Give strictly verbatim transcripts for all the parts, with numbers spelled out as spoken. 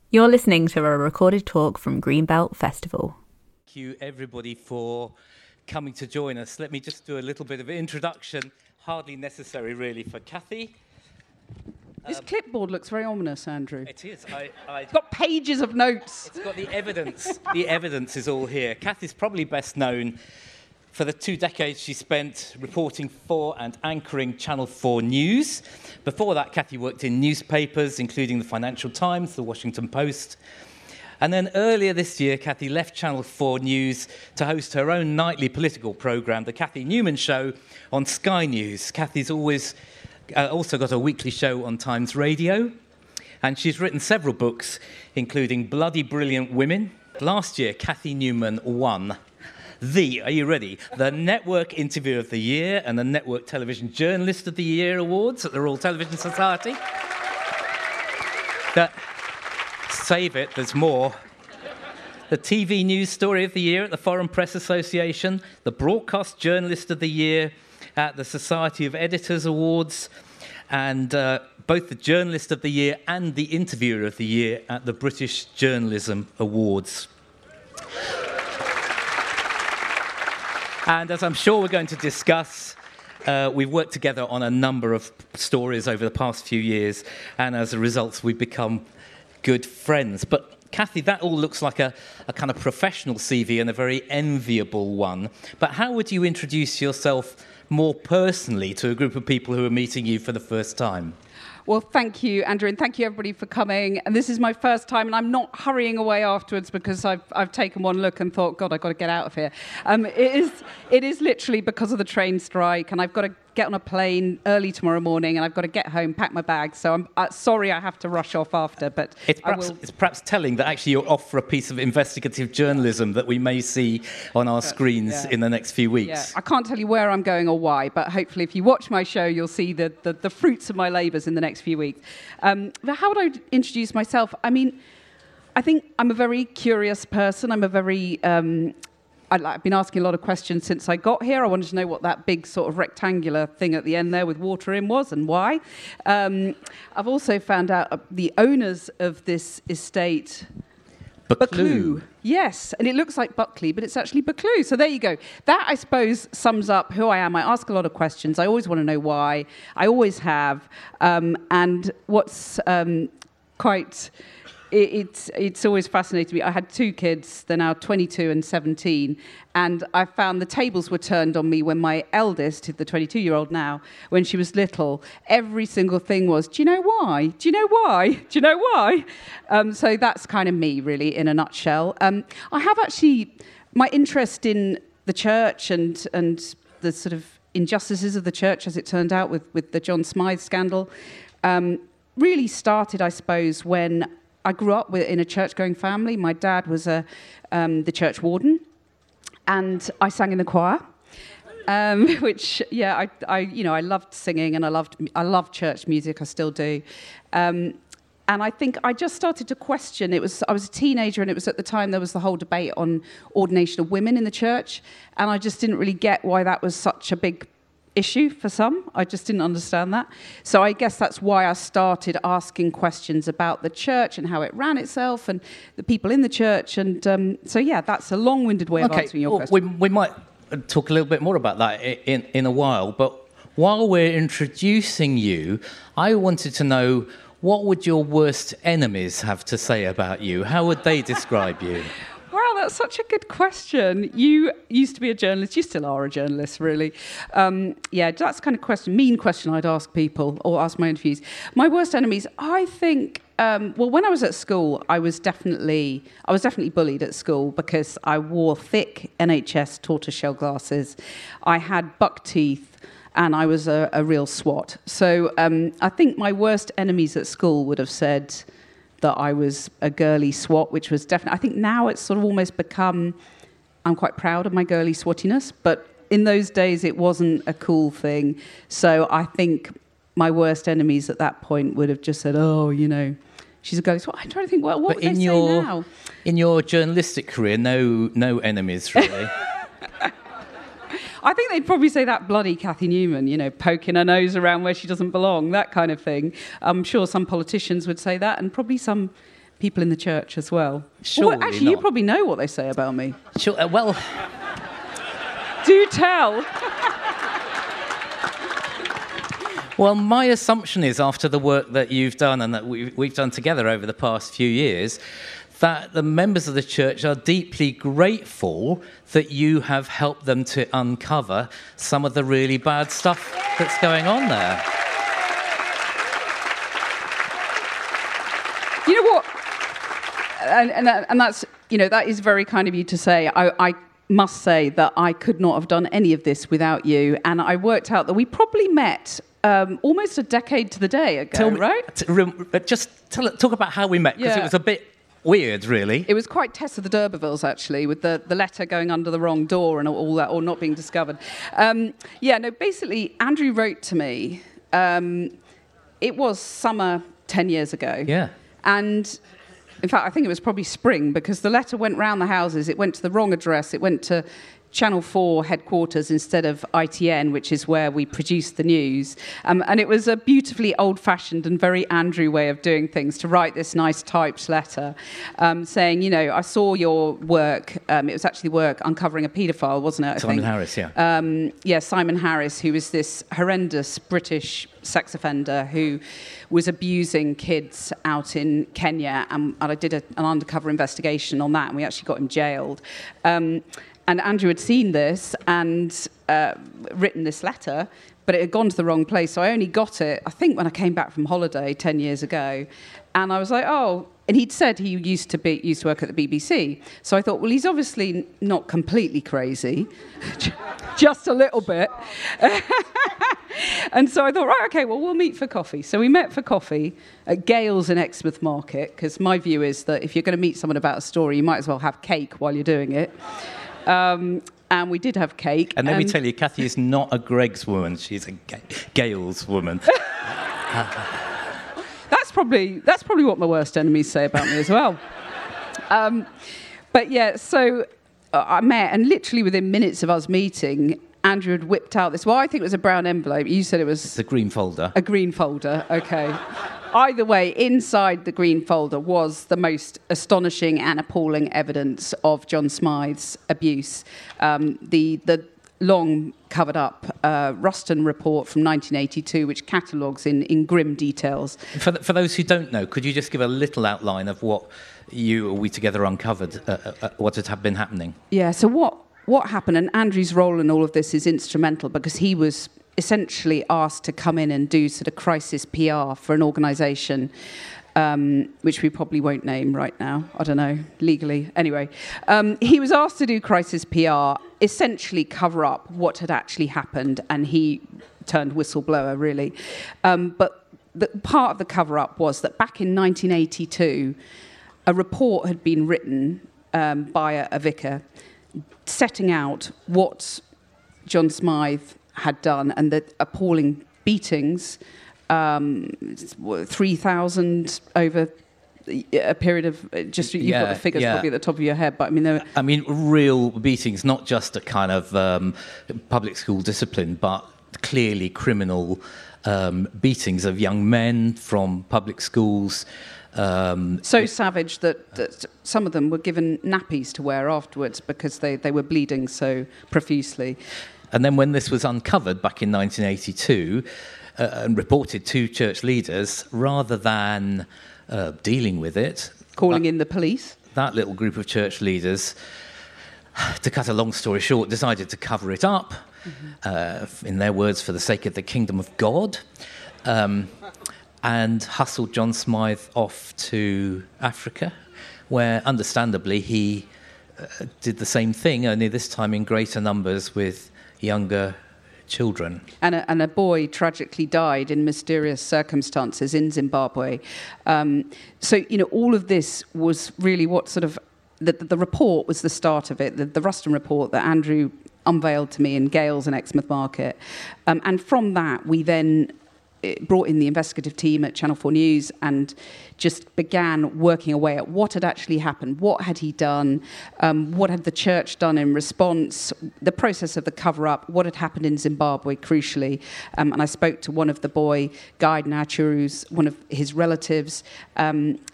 You're listening to a recorded talk from Greenbelt Festival. Thank you, everybody, for coming to join us. Let me just do a little bit of introduction, hardly necessary, really, for Kathy. This um, clipboard looks very ominous, Andrew. It is. I, I, it's got pages of notes. It's got the evidence. The evidence is all here. Kathy's probably best known for the two decades she spent reporting for and anchoring Channel four News. Before that, Kathy worked in newspapers, including the Financial Times, the Washington Post. And then earlier this year, Kathy left Channel four News to host her own nightly political programme, The Kathy Newman Show, on Sky News. Kathy's always uh, also got a weekly show on Times Radio. And she's written several books, including Bloody Brilliant Women. Last year, Kathy Newman won the, are you ready, the Network Interview of the Year and the Network Television Journalist of the Year awards at the Royal Television Society. That, save it, there's more. The T V News Story of the Year at the Foreign Press Association, the Broadcast Journalist of the Year at the Society of Editors Awards, and uh, both the Journalist of the Year and the Interviewer of the Year at the British Journalism Awards. And as I'm sure we're going to discuss, uh, we've worked together on a number of stories over the past few years, and as a result, we've become good friends. But Kathy, that all looks like a, a kind of professional C V and a very enviable one. But how would you introduce yourself more personally to a group of people who are meeting you for the first time? Well, thank you, Andrew, and thank you, everybody, for coming. And this is my first time, and I'm not hurrying away afterwards because I've I've taken one look and thought, God, I've got to get out of here. Um, it is it is literally because of the train strike, and I've got to get on a plane early tomorrow morning, and I've got to get home, pack my bags. So I'm uh, sorry I have to rush off after, but it's perhaps, I will... it's perhaps telling that actually you're off for a piece of investigative journalism that we may see on our screens yeah. in the next few weeks. Yeah. I can't tell you where I'm going or why, but hopefully if you watch my show, you'll see the, the, the fruits of my labours in the next few weeks. Um, but how would I introduce myself? I mean, I think I'm a very curious person. I'm a very... Um, I've been asking a lot of questions since I got here. I wanted to know what that big sort of rectangular thing at the end there with water in was and why. Um, I've also found out the owners of this estate... Buccleuch. Yes, and it looks like Buckley, but it's actually Buccleuch. So there you go. That, I suppose, sums up who I am. I ask a lot of questions. I always want to know why. I always have. Um, and what's um, quite... It, it's it's always fascinated me. I had two kids. They're now twenty-two and seventeen. And I found the tables were turned on me when my eldest, the twenty-two-year-old now, when she was little, every single thing was, do you know why? Do you know why? Do you know why? Um, so that's kind of me, really, in a nutshell. Um, I have actually, my interest in the church and and the sort of injustices of the church, as it turned out, with, with the John Smythe scandal, um, really started, I suppose, when I grew up with, in a church-going family. My dad was a, um, the church warden, and I sang in the choir, um, which, yeah, I, I, you know, I loved singing, and I loved, I loved church music. I still do, um, and I think I just started to question. It was I was a teenager, and it was at the time there was the whole debate on ordination of women in the church, and I just didn't really get why that was such a big issue for some. I just didn't understand that. So I guess that's why I started asking questions about the church and how it ran itself and the people in the church. And um, so, yeah, that's a long-winded way of okay. answering your well, question. We, we might talk a little bit more about that in, in a while. But while we're introducing you, I wanted to know, what would your worst enemies have to say about you? How would they describe you? Wow, that's such a good question. You used to be a journalist. You still are a journalist, really. Um, yeah, that's the kind of question, mean question I'd ask people or ask my interviews. My worst enemies, I think, um, well, when I was at school, I was definitely, I was definitely bullied at school because I wore thick N H S tortoiseshell glasses. I had buck teeth, and I was a, a real swot. So um, I think my worst enemies at school would have said that I was a girly swot, which was definitely... I think now it's sort of almost become... I'm quite proud of my girly swottiness, but in those days it wasn't a cool thing. So I think my worst enemies at that point would have just said, oh, you know, she's a girly swot. I'm trying to think, well, what but would in they your, say now? In your journalistic career, no no enemies, really. I think they'd probably say that bloody Kathy Newman, you know, poking her nose around where she doesn't belong, that kind of thing. I'm sure some politicians would say that, and probably some people in the church as well. Surely Well, actually, you not. probably know what they say about me. Sure, uh, well, Do tell. well, my assumption is after the work that you've done and that we, we've done together over the past few years, that the members of the church are deeply grateful that you have helped them to uncover some of the really bad stuff that's going on there. You know what? And, and, and that's, you know, that is very kind of you to say. I, I must say that I could not have done any of this without you. And I worked out that we probably met um, almost a decade to the day ago, Tell me- right? t- rem- uh, Just tell, talk about how we met, because Yeah. it was a bit weird, really. It was quite Tess of the D'Urbervilles, actually, with the, the letter going under the wrong door and all that, or not being discovered. Um, yeah, no, basically, Andrew wrote to me. Um, it was summer ten years ago. Yeah. And in fact, I think it was probably spring, because the letter went round the houses. It went to the wrong address. It went to Channel four headquarters instead of I T N, which is where we produce the news. Um, and it was a beautifully old-fashioned and very Andrew way of doing things, to write this nice typed letter um, saying, you know, I saw your work. Um, it was actually work uncovering a paedophile, wasn't it? I Simon think? Harris, yeah. Um, yeah, Simon Harris, who was this horrendous British sex offender who was abusing kids out in Kenya. And, and I did a, an undercover investigation on that, and we actually got him jailed. Um, And Andrew had seen this and uh, written this letter, but it had gone to the wrong place. So I only got it, I think, when I came back from holiday ten years ago. And I was like, oh, and he'd said he used to be used to work at the B B C. So I thought, well, he's obviously not completely crazy, just a little bit. And so I thought, right, okay, well, we'll meet for coffee. So we met for coffee at Gales in Exmouth Market, because my view is that if you're going to meet someone about a story, you might as well have cake while you're doing it. Um, and we did have cake. And let me tell you, Kathy is not a Greg's woman. She's a Ga- Gale's woman. That's probably that's probably what my worst enemies say about me as well. Um, but yeah, so uh, I met, and literally within minutes of us meeting, Andrew had whipped out this, well, I think it was a brown envelope. You said it was... It's a green folder. A green folder, okay. Either way, inside the green folder was the most astonishing and appalling evidence of John Smythe's abuse. Um, the the long covered up uh, Ruston report from nineteen eighty-two, which catalogues in, in grim details. For, th- for those who don't know, could you just give a little outline of what you or we together uncovered, uh, uh, what had been happening? Yeah, so what, what happened, and Andrew's role in all of this is instrumental, because he was essentially asked to come in and do sort of crisis P R for an organisation, um, which we probably won't name right now. I don't know, legally. Anyway, um, he was asked to do crisis P R, essentially cover up what had actually happened, and he turned whistleblower, really. Um, but the, part of the cover-up was that back in nineteen eighty-two, a report had been written um, by a, a vicar setting out what John Smythe had done, and the appalling beatings, um, three thousand over a period of, just, you've Yeah, got the figures yeah. probably at the top of your head, but I mean, there were, I mean, real beatings, not just a kind of um, public school discipline, but clearly criminal um, beatings of young men from public schools. Um, so savage that, that some of them were given nappies to wear afterwards because they, they were bleeding so profusely. And then when this was uncovered back in nineteen eighty-two uh, and reported to church leaders, rather than uh, dealing with it... Calling that, in the police? That little group of church leaders, to cut a long story short, decided to cover it up, mm-hmm. uh, in their words, for the sake of the kingdom of God, um, and hustled John Smythe off to Africa, where, understandably, he uh, did the same thing, only this time in greater numbers with younger children. And a, and a boy tragically died in mysterious circumstances in Zimbabwe. Um, so, you know, all of this was really what sort of... The, the report was the start of it, the, the Ruston report that Andrew unveiled to me in Gales and Exmouth Market. Um, and from that, we then... It brought in the investigative team at Channel four News and just began working away at what had actually happened, what had he done, um, what had the church done in response, the process of the cover-up, what had happened in Zimbabwe, crucially. Um, and I spoke to one of the boy, Guy Nachuru, one of his relatives, um,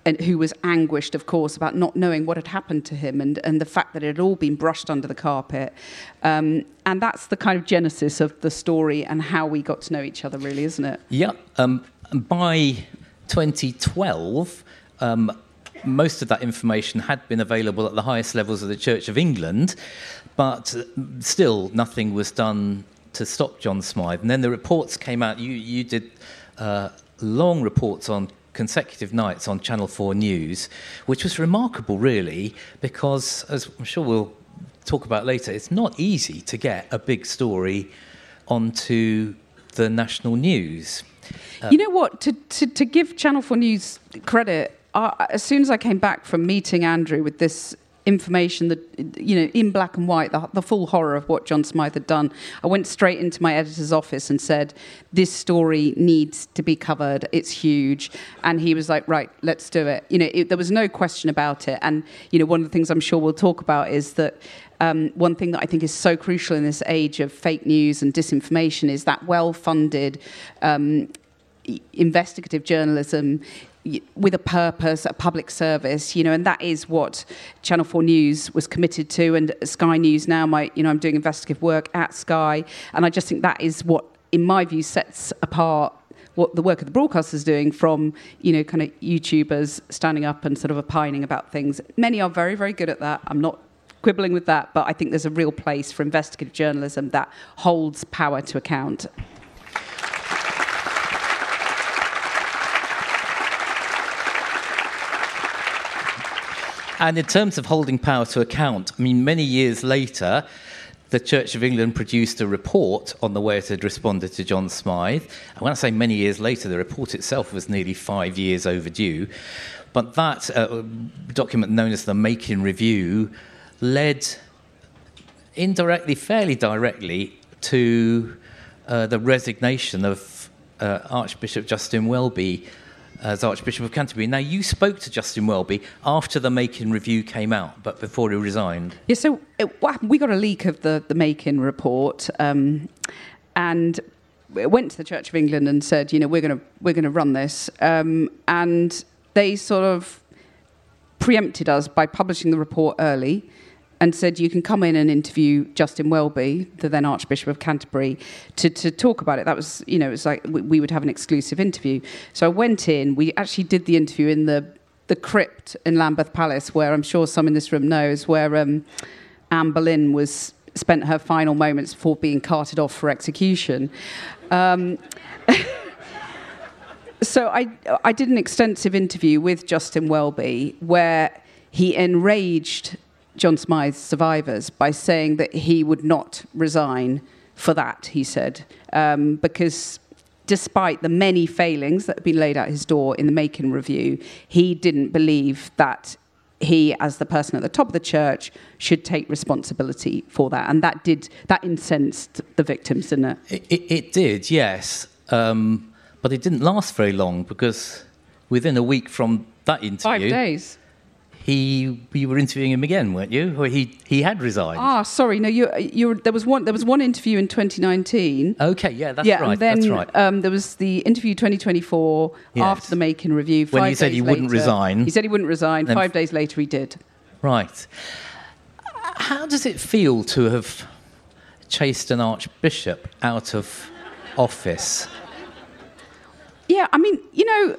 and who was anguished, of course, about not knowing what had happened to him, and, and the fact that it had all been brushed under the carpet. Um, and that's the kind of genesis of the story and how we got to know each other, really, isn't it? Yeah. Um, by twenty twelve, um, most of that information had been available at the highest levels of the Church of England, but still nothing was done to stop John Smythe. And then the reports came out. You, you did uh, long reports on consecutive nights on Channel four News, which was remarkable, really, because, as I'm sure we'll talk about later, it's not easy to get a big story onto the national news. Uh, you know what? To, to, to give Channel four News credit, uh, as soon as I came back from meeting Andrew with this information that, you know, in black and white, the, the full horror of what John Smythe had done, I went straight into my editor's office and said, this story needs to be covered, it's huge. And he was like, right, let's do it. You know, it, there was no question about it. And, you know, one of the things I'm sure we'll talk about is that um, one thing that I think is so crucial in this age of fake news and disinformation is that well-funded um, investigative journalism with a purpose, a public service, you know, and that is what Channel four News was committed to, and Sky News now, my, you know, I'm doing investigative work at Sky, and I just think that is what, in my view, sets apart what the work of the broadcasters is doing from, you know, kind of YouTubers standing up and sort of opining about things. Many are very, very good at that. I'm not quibbling with that, but I think there's a real place for investigative journalism that holds power to account. And in terms of holding power to account, I mean, many years later, the Church of England produced a report on the way it had responded to John Smythe. And when I say many years later, the report itself was nearly five years overdue. But that uh, document, known as the Makin Review, led indirectly, fairly directly, to uh, the resignation of uh, Archbishop Justin Welby as Archbishop of Canterbury. Now, you spoke to Justin Welby after the Makin Review came out, but before he resigned. Yeah, so it, what happened, we got a leak of the, the Makin report, um, and went to the Church of England and said, you know, we're going to we're going to run this, um, and they sort of preempted us by publishing the report early, and said you can come in and interview Justin Welby, the then Archbishop of Canterbury, to, to talk about it. That was, you know, it was like we, we would have an exclusive interview. So I went in. We actually did the interview in the the crypt in Lambeth Palace, where I'm sure some in this room knows, where um, Anne Boleyn was spent her final moments before being carted off for execution. Um, so I I did an extensive interview with Justin Welby where he enraged John Smythe's survivors by saying that he would not resign for that, he said, um, because despite the many failings that had been laid out his door in the Makin Review, he didn't believe that he, as the person at the top of the church, should take responsibility for that. And that did that incensed the victims, didn't it? It, it, it did, yes. Um, but it didn't last very long, because within a week from that interview... Five days. He, you were interviewing him again, weren't you? Or he, he had resigned. Ah, sorry, no, you, you. There was one. There was one interview in twenty nineteen. Okay, yeah, that's yeah, right. And then, that's right. Um, there was the interview twenty twenty-four yes. after the Makin Review. When he said he later, wouldn't resign. He said he wouldn't resign. Then Five days later, he did. Right. How does it feel to have chased an archbishop out of office? Yeah, I mean, you know,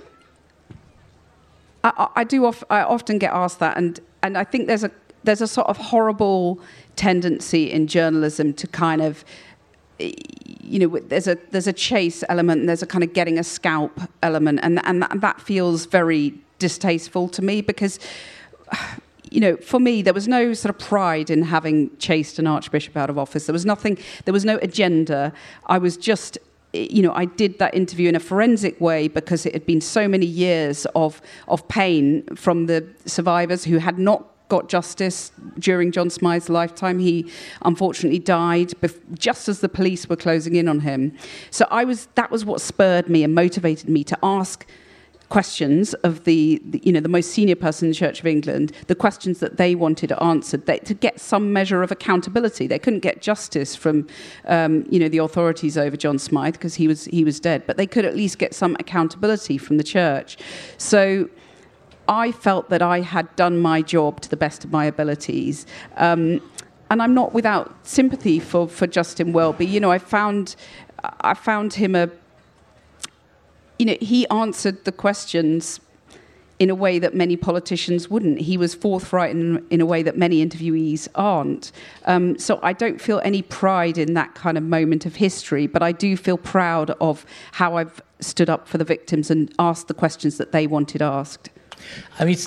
I, I do. Of, I often get asked that, and. And I think there's a there's a sort of horrible tendency in journalism to kind of, you know, there's a there's a chase element, and there's a kind of getting a scalp element, and and that, and that feels very distasteful to me, because, you know, for me there was no sort of pride in having chased an archbishop out of office. There was nothing. There was no agenda. I was just. You know, I did that interview in a forensic way because it had been so many years of of pain from the survivors who had not got justice during John Smythe's lifetime. He unfortunately died bef- just as the police were closing in on him. So I was that was what spurred me and motivated me to ask questions of the, the you know the most senior person in the Church of England, the questions that they wanted answered, they, to get some measure of accountability. They couldn't get justice from um, you know the authorities over John Smythe because he was he was dead, but they could at least get some accountability from the church. So I felt that I had done my job to the best of my abilities. Um, and I'm not without sympathy for, for Justin Welby. You know, I found, I found him a, you know, he answered the questions in a way that many politicians wouldn't. He was forthright in, in a way that many interviewees aren't. Um, so I don't feel any pride in that kind of moment of history, but I do feel proud of how I've stood up for the victims and asked the questions that they wanted asked. I mean,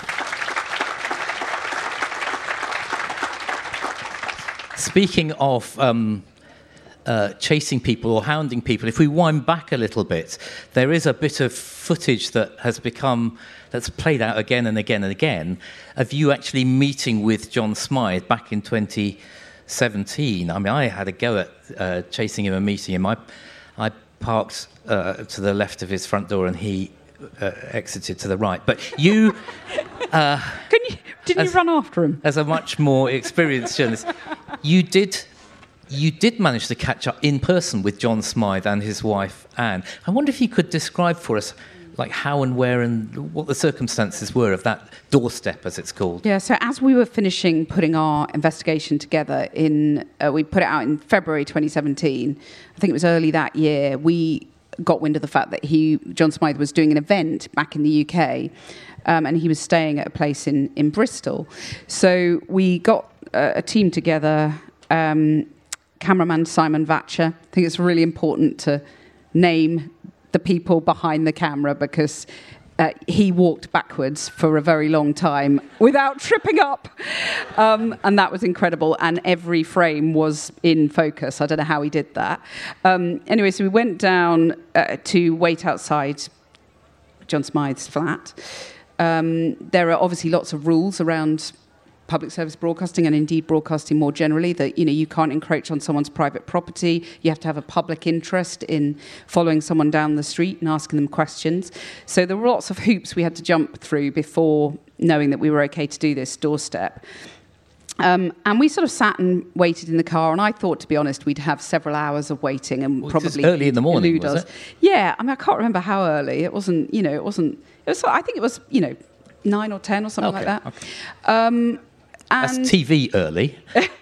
speaking of um, uh, chasing people or hounding people, if we wind back a little bit, there is a bit of footage that has become, that's played out again and again and again, of you actually meeting with John Smythe back in twenty seventeen. I mean, I had a go at uh, chasing him and meeting him. I, I parked uh, to the left of his front door and he uh, exited to the right. But you... Uh, Can you didn't as, you run after him? As a much more experienced journalist, you did... You did manage to catch up in person with John Smythe and his wife, Anne. I wonder if you could describe for us like how and where and what the circumstances were of that doorstep, as it's called. Yeah, so as we were finishing putting our investigation together, in uh, we put it out in February twenty seventeen. I think it was early that year. We got wind of the fact that he, John Smythe, was doing an event back in the U K, um, and he was staying at a place in, in Bristol. So we got uh, a team together. Um, Cameraman Simon Vatcher. I think it's really important to name the people behind the camera because uh, he walked backwards for a very long time without tripping up. Um, and that was incredible. And every frame was in focus. I don't know how he did that. Um, anyway, so we went down uh, to wait outside John Smythe's flat. Um, there are obviously lots of rules around public service broadcasting and indeed broadcasting more generally, that, you know, you can't encroach on someone's private property. You have to have a public interest in following someone down the street and asking them questions. So there were lots of hoops we had to jump through before knowing that we were okay to do this doorstep. Um, and we sort of sat and waited in the car, and I thought, to be honest, we'd have several hours of waiting and well, probably early in the morning, was us. it? Yeah, I mean, I can't remember how early. It wasn't, you know, it wasn't. It was. I think it was, you know, nine or ten or something okay, like that. Okay. Um, And That's T V early.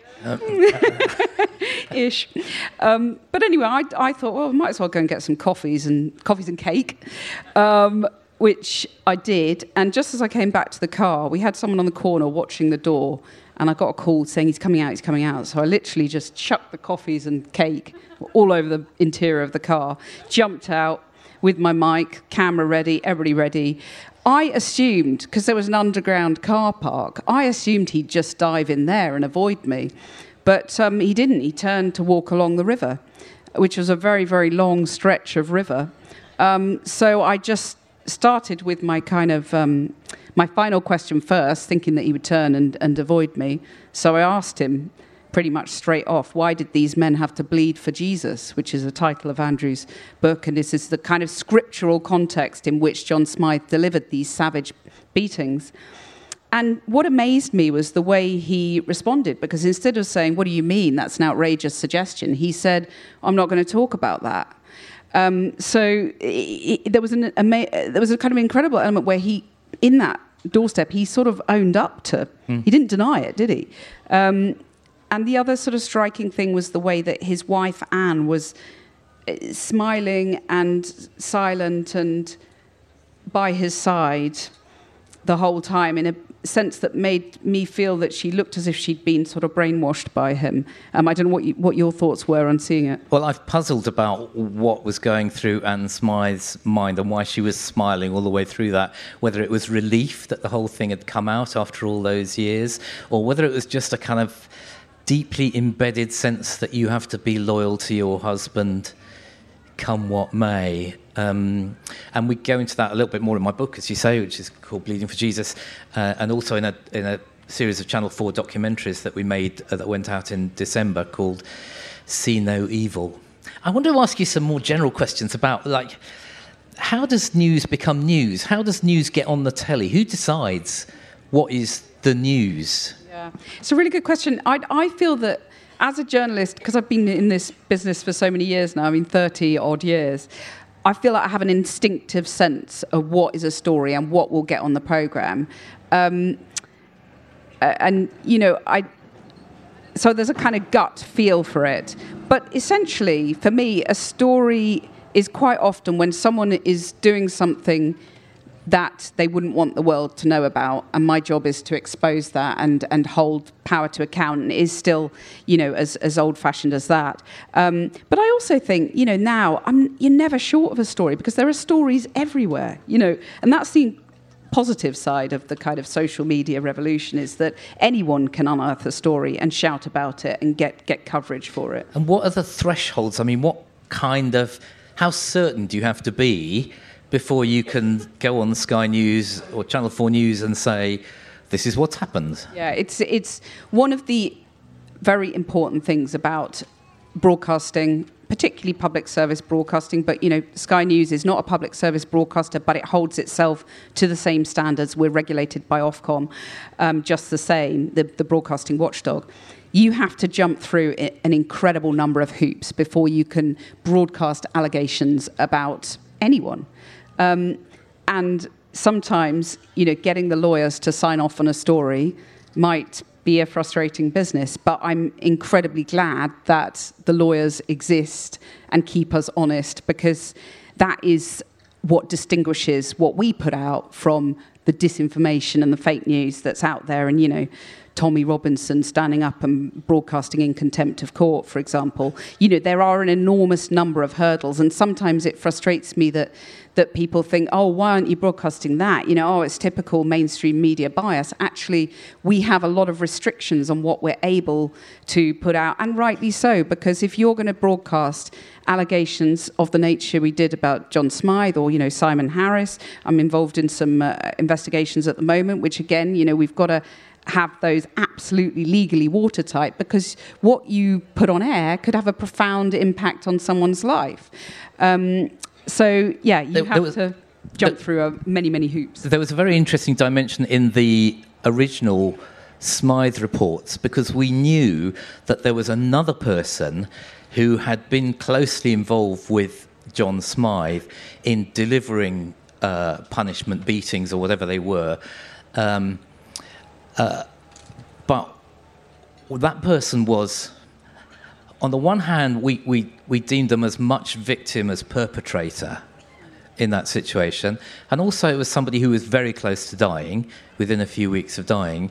Ish. Um, but anyway, I, I thought, well, we might as well go and get some coffees and coffees and cake, um, which I did. And just as I came back to the car, we had someone on the corner watching the door, and I got a call saying he's coming out, he's coming out. So I literally just chucked the coffees and cake all over the interior of the car, jumped out with my mic, camera ready, everybody ready. I assumed, because there was an underground car park, I assumed he'd just dive in there and avoid me. But um, he didn't. He turned to walk along the river, which was a very, very long stretch of river. Um, so I just started with my kind of, um, my final question first, thinking that he would turn and, and avoid me. So I asked him pretty much straight off, why did these men have to bleed for Jesus, which is the title of Andrew's book, and this is the kind of scriptural context in which John Smythe delivered these savage beatings. And what amazed me was the way he responded, because instead of saying, what do you mean, that's an outrageous suggestion, he said, I'm not going to talk about that. Um, so it, it, there was an ama- there was a kind of incredible element where he, in that doorstep, he sort of owned up to, mm. he didn't deny it, did he? Um, And the other sort of striking thing was the way that his wife, Anne, was smiling and silent and by his side the whole time, in a sense that made me feel that she looked as if she'd been sort of brainwashed by him. Um, I don't know what, you, what your thoughts were on seeing it. Well, I've puzzled about what was going through Anne Smythe's mind and why she was smiling all the way through that, whether it was relief that the whole thing had come out after all those years, or whether it was just a kind of deeply embedded sense that you have to be loyal to your husband, come what may. Um, and we go into that a little bit more in my book, as you say, which is called Bleeding for Jesus, uh, and also in a in a series of Channel four documentaries that we made uh, that went out in December called See No Evil. I want to ask you some more general questions about, like, how does news become news? How does news get on the telly? Who decides what is the news? Yeah, it's a really good question. I, I feel that as a journalist, because I've been in this business for so many years now, I mean thirty odd years, I feel like I have an instinctive sense of what is a story and what will get on the programme. Um, and, you know, I... So there's a kind of gut feel for it. But essentially, for me, a story is quite often when someone is doing something that they wouldn't want the world to know about, and my job is to expose that and, and hold power to account, and is still, you know, as, as old-fashioned as that. Um, but I also think, you know, now I'm, you're never short of a story because there are stories everywhere, you know, and that's the positive side of the kind of social media revolution, is that anyone can unearth a story and shout about it and get, get coverage for it. And what are the thresholds? I mean, what kind of, how certain do you have to be before you can go on Sky News or Channel four News and say, this is what's happened? Yeah, it's it's one of the very important things about broadcasting, particularly public service broadcasting. But, you know, Sky News is not a public service broadcaster, but it holds itself to the same standards. We're regulated by Ofcom, um, just the same, the, the broadcasting watchdog. You have to jump through an incredible number of hoops before you can broadcast allegations about anyone. Um, and sometimes, you know, getting the lawyers to sign off on a story might be a frustrating business, but I'm incredibly glad that the lawyers exist and keep us honest, because that is what distinguishes what we put out from the disinformation and the fake news that's out there. And, you know, Tommy Robinson standing up and broadcasting in contempt of court, for example. You know, there are an enormous number of hurdles, and sometimes it frustrates me that that people think, oh, why aren't you broadcasting that? You know, oh, it's typical mainstream media bias. Actually, we have a lot of restrictions on what we're able to put out, and rightly so, because if you're going to broadcast allegations of the nature we did about John Smythe or, you know, Simon Harris, I'm involved in some uh, investigations at the moment, which, again, you know, we've got to have those absolutely legally watertight, because what you put on air could have a profound impact on someone's life. Um, so, yeah, you there, have there was, to jump there, through uh, many, many hoops. There was a very interesting dimension in the original Smythe reports, because we knew that there was another person who had been closely involved with John Smythe in delivering uh, punishment, beatings, or whatever they were. Um, Uh, but that person was, on the one hand, we, we, we deemed them as much victim as perpetrator in that situation. And also it was somebody who was very close to dying, within a few weeks of dying.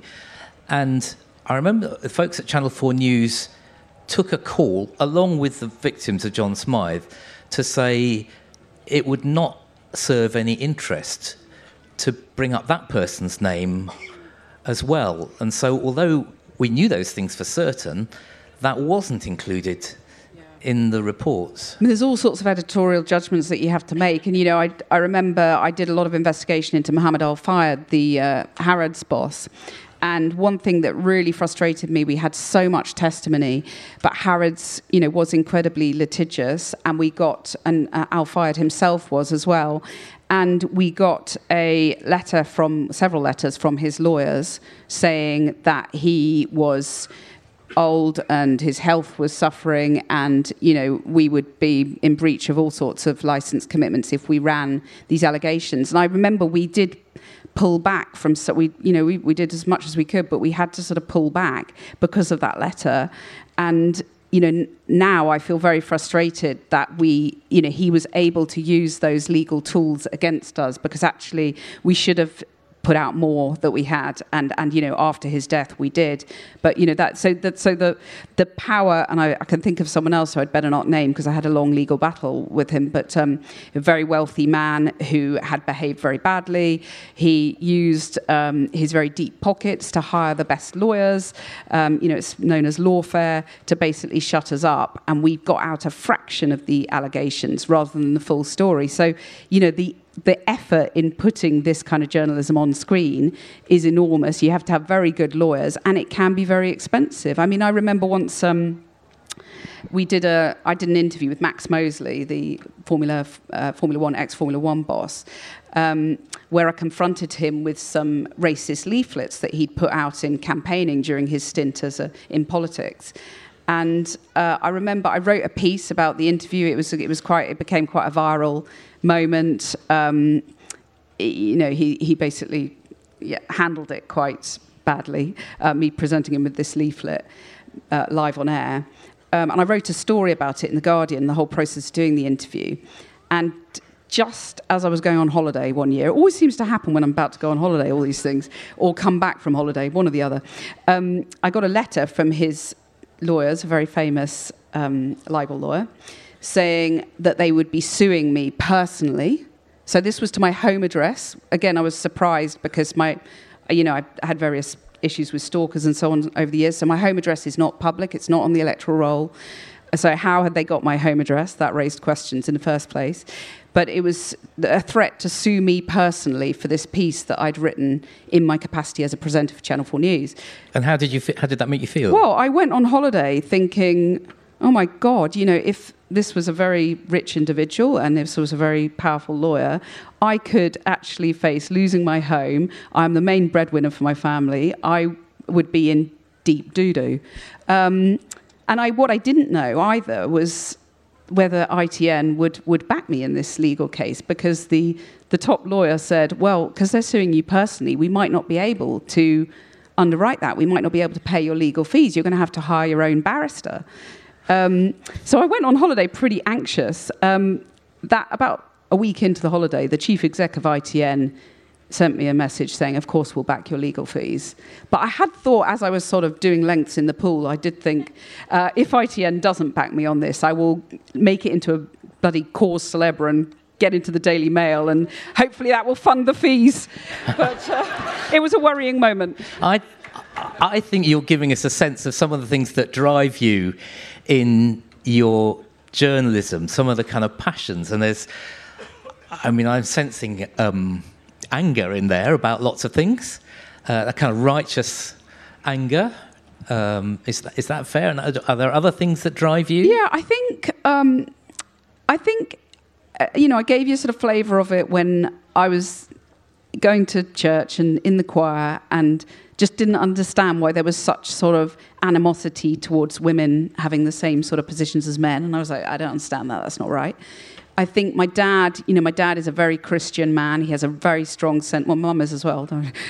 And I remember the folks at Channel four News took a call, along with the victims of John Smythe, to say it would not serve any interest to bring up that person's name as well. And so although we knew those things for certain, that wasn't included yeah. in the reports. I mean, there's all sorts of editorial judgments that you have to make. And, you know, I, I remember I did a lot of investigation into Mohammed Al-Fayed, the uh, Harrods boss. And one thing that really frustrated me, we had so much testimony, but Harrods, you know, was incredibly litigious, and we got, and uh, Al-Fayed himself was as well, and we got a letter from, several letters from his lawyers saying that he was old and his health was suffering, and, you know, we would be in breach of all sorts of license commitments if we ran these allegations. And I remember we did pull back from, so we, you know, we, we did as much as we could, but we had to sort of pull back because of that letter. And, you know, n- now I feel very frustrated that we, you know, he was able to use those legal tools against us, because actually we should have put out more that we had, and and you know, after his death we did. But, you know, that so that so the the power, and I, I can think of someone else who I'd better not name because I had a long legal battle with him, but um, a very wealthy man who had behaved very badly. He used um, his very deep pockets to hire the best lawyers. Um, you know, it's known as lawfare, to basically shut us up, and we got out a fraction of the allegations rather than the full story. So, you know, the the effort in putting this kind of journalism on screen is enormous. You have to have very good lawyers, and it can be very expensive. I mean, I remember once um, we did a, I did an interview with Max Mosley, the Formula uh, Formula One, ex-Formula One boss, um, where I confronted him with some racist leaflets that he'd put out in campaigning during his stint as a, in politics. And uh, I remember I wrote a piece about the interview. It was it was quite it became quite a viral moment. Um, you know, he he basically yeah, handled it quite badly. Uh, me presenting him with this leaflet uh, live on air, um, and I wrote a story about it in the Guardian. The whole process of doing the interview, and just as I was going on holiday one year, it always seems to happen when I'm about to go on holiday. All these things, or come back from holiday, one or the other. Um, I got a letter from his lawyers, a very famous um, libel lawyer, saying that they would be suing me personally. So this was to my home address. Again, I was surprised because my, you know, I had various issues with stalkers and so on over the years. So my home address is not public. It's not on the electoral roll. So how had they got my home address? That raised questions in the first place. But it was a threat to sue me personally for this piece that I'd written in my capacity as a presenter for Channel four News. And how did you? How did that make you feel? Well, I went on holiday thinking, oh my God, you know, if this was a very rich individual and this was a very powerful lawyer, I could actually face losing my home. I'm the main breadwinner for my family. I would be in deep doo-doo. Um, and I, what I didn't know either was whether I T N would, would back me in this legal case, because the, the top lawyer said, well, because they're suing you personally, we might not be able to underwrite that. We might not be able to pay your legal fees. You're going to have to hire your own barrister. Um, so I went on holiday pretty anxious. Um, that about a week into the holiday, the chief exec of I T N sent me a message saying, of course, we'll back your legal fees. But I had thought, as I was sort of doing lengths in the pool, I did think, uh, if I T N doesn't back me on this, I will make it into a bloody cause célèbre and get into the Daily Mail, and hopefully that will fund the fees. But uh, it was a worrying moment. I, I think you're giving us a sense of some of the things that drive you in your journalism, some of the kind of passions. And there's, I mean, I'm sensing um, anger in there about lots of things, uh, that kind of righteous anger. Um, is that, is that fair? And are there other things that drive you? Yeah, I think, um, I think, uh, you know, I gave you sort of flavour of it when I was going to church and in the choir, and just didn't understand why there was such sort of animosity towards women having the same sort of positions as men. And I was like, I don't understand that. That's not right. I think my dad, you know, my dad is a very Christian man. He has a very strong sense. Well, mum is as well.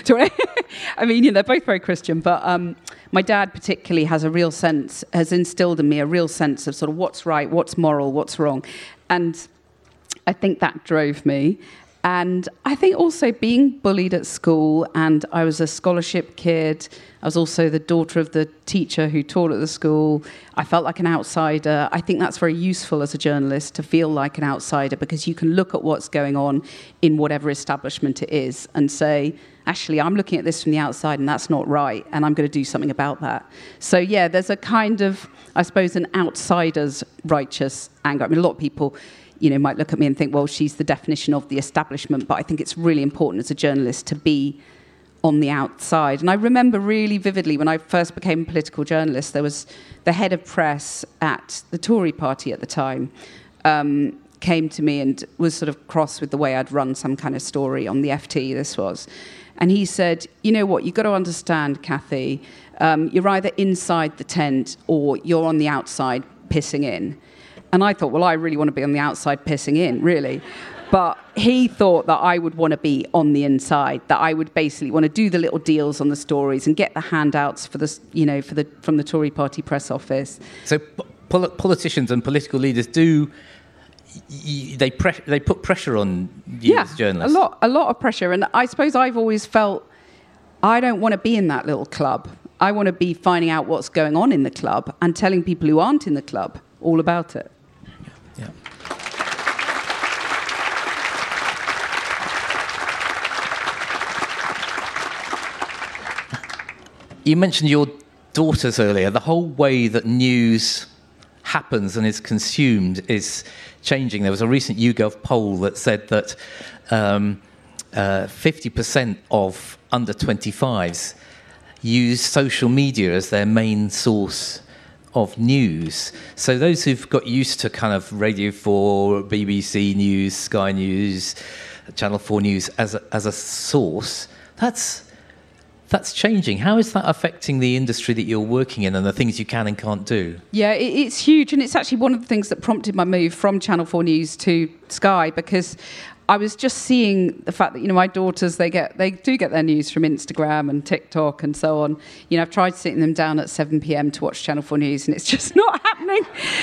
I mean, you know, they're both very Christian. But um, my dad particularly has a real sense, has instilled in me a real sense of sort of what's right, what's moral, what's wrong. And I think that drove me. And I think also being bullied at school, and I was a scholarship kid. I was also the daughter of the teacher who taught at the school. I felt like an outsider. I think that's very useful as a journalist, to feel like an outsider, because you can look at what's going on in whatever establishment it is and say, actually, I'm looking at this from the outside and that's not right, and I'm going to do something about that. So, yeah, there's a kind of, I suppose, an outsider's righteous anger. I mean, a lot of people, you know, might look at me and think, well, she's the definition of the establishment, but I think it's really important as a journalist to be on the outside. And I remember really vividly when I first became a political journalist, there was the head of press at the Tory party at the time, um, came to me and was sort of cross with the way I'd run some kind of story on the F T, this was. And he said, you know what, you've got to understand, Cathy, um, you're either inside the tent or you're on the outside pissing in. And I thought, well, I really want to be on the outside pissing in, really. But he thought that I would want to be on the inside, that I would basically want to do the little deals on the stories and get the handouts for the, you know, for the from the Tory party press office. So pol- politicians and political leaders do, y- they pre- they put pressure on you yeah, as journalists. a lot, a lot of pressure. And I suppose I've always felt I don't want to be in that little club. I want to be finding out what's going on in the club and telling people who aren't in the club all about it. Yeah. You mentioned your daughters earlier. The whole way that news happens and is consumed is changing. There was a recent YouGov poll that said that um, uh, fifty percent of under twenty-fives use social media as their main source of news. So those who've got used to kind of Radio four, B B C News, Sky News, Channel four News as a, as a source, that's that's changing. How is that affecting the industry that you're working in and the things you can and can't do? Yeah, it, it's huge. And it's actually one of the things that prompted my move from Channel four News to Sky, because I was just seeing the fact that, you know, my daughters, they get they do get their news from Instagram and TikTok and so on. You know, I've tried sitting them down at seven p.m. to watch Channel four News, and it's just not happening.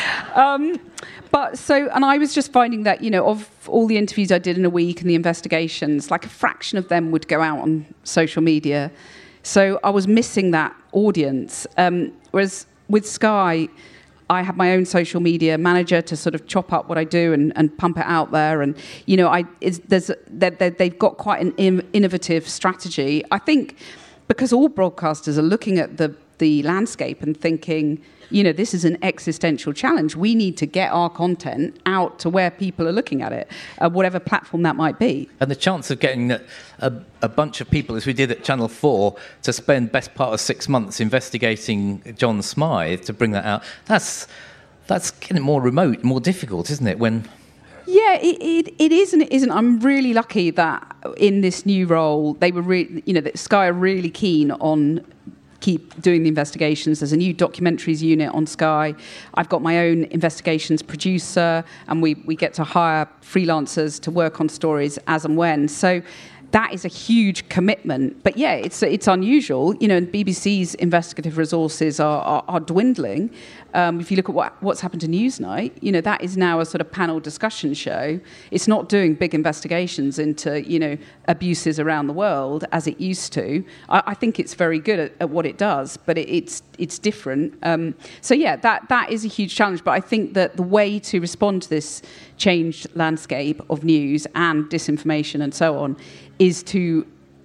Um, but so, and I was just finding that, you know, of all the interviews I did in a week and the investigations, like a fraction of them would go out on social media. So I was missing that audience. Um, whereas with Sky, I have my own social media manager to sort of chop up what I do and, and pump it out there. And, you know, I it's, there's they're, they're, they've got quite an in, innovative strategy. I think because all broadcasters are looking at the, the landscape and thinking, you know, this is an existential challenge. We need to get our content out to where people are looking at it, uh, whatever platform that might be. And the chance of getting a, a, a bunch of people, as we did at Channel four, to spend best part of six months investigating John Smythe to bring that out, that's that's getting more remote, more difficult, isn't it? When Yeah, it, it, it is and it isn't. I'm really lucky that in this new role, they were really, you know, that Sky are really keen on keep doing the investigations. There's a new documentaries unit on Sky. I've got my own investigations producer, and we, we get to hire freelancers to work on stories as and when. So that is a huge commitment. But yeah, it's it's unusual. You know, and B B C's investigative resources are, are, are dwindling. Um, if you look at what, what's happened to Newsnight, you know, that is now a sort of panel discussion show. It's not doing big investigations into, you know, abuses around the world as it used to. I, I think it's very good at, at what it does, but it, it's it's different. Um, so yeah, that that is a huge challenge. But I think that the way to respond to this changed landscape of news and disinformation and so on is to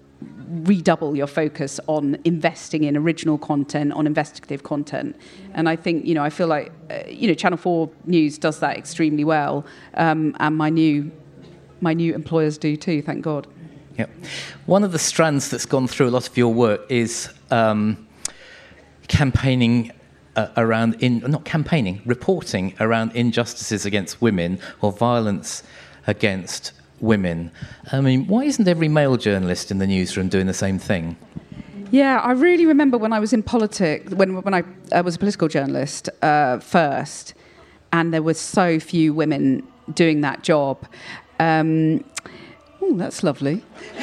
redouble your focus on investing in original content, on investigative content. And I think, you know, I feel like, uh, you know, Channel four News does that extremely well. Um, and my new my new employers do too, thank God. Yep. One of the strands that's gone through a lot of your work is um, campaigning uh, around, in not campaigning, reporting around injustices against women or violence against women. I mean, why isn't every male journalist in the newsroom doing the same thing? Yeah, I really remember when I was in politics, when when I, I was a political journalist uh, first, and there were so few women doing that job. Um, oh, that's lovely.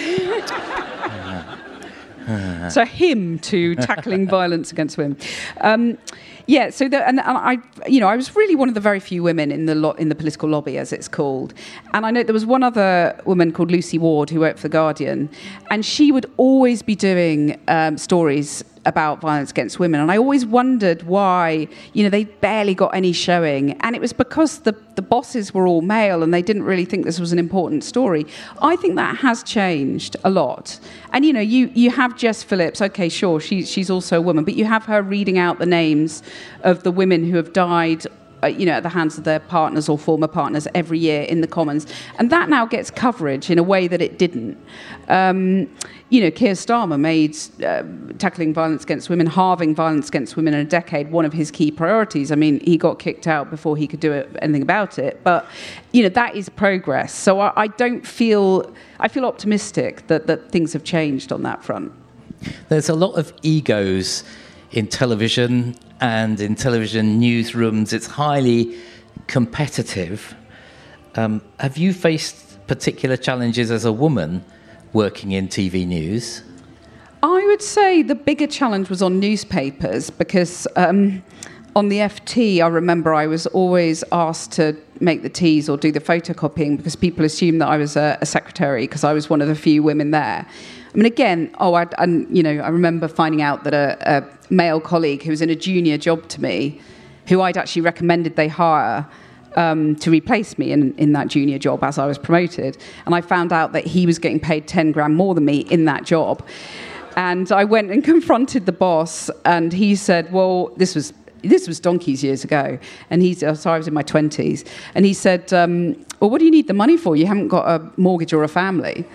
So hymn to tackling violence against women. Um, yeah, so the, and, and I, you know, I was really one of the very few women in the lo- in the political lobby, as it's called. And I know there was one other woman called Lucy Ward who worked for The Guardian, and she would always be doing um, stories about violence against women. And I always wondered why, you know, they barely got any showing. And it was because the, the bosses were all male and they didn't really think this was an important story. I think that has changed a lot. And, you know, you, you have Jess Phillips, okay, sure, she, she's also a woman, but you have her reading out the names of the women who have died, uh, you know, at the hands of their partners or former partners every year in the Commons. And that now gets coverage in a way that it didn't. Um, you know, Keir Starmer made uh, tackling violence against women, halving violence against women in a decade, one of his key priorities. I mean, he got kicked out before he could do it, anything about it. But, you know, that is progress. So I, I don't feel, I feel optimistic that, that things have changed on that front. There's a lot of egos in television and in television newsrooms. It's highly competitive. Um, have you faced particular challenges as a woman working in T V news? I would say the bigger challenge was on newspapers because um, on the F T, I remember I was always asked to make the teas or do the photocopying because people assumed that I was a, a secretary because I was one of the few women there. I mean, again, oh, I, and you know, I remember finding out that a, a male colleague who was in a junior job to me, who I'd actually recommended they hire um, to replace me in, in that junior job as I was promoted, and I found out that he was getting paid ten grand more than me in that job. And I went and confronted the boss, and he said, well, this was this was donkeys years ago, and he's oh, sorry, I was in my twenties, and he said, um, well, what do you need the money for? You haven't got a mortgage or a family.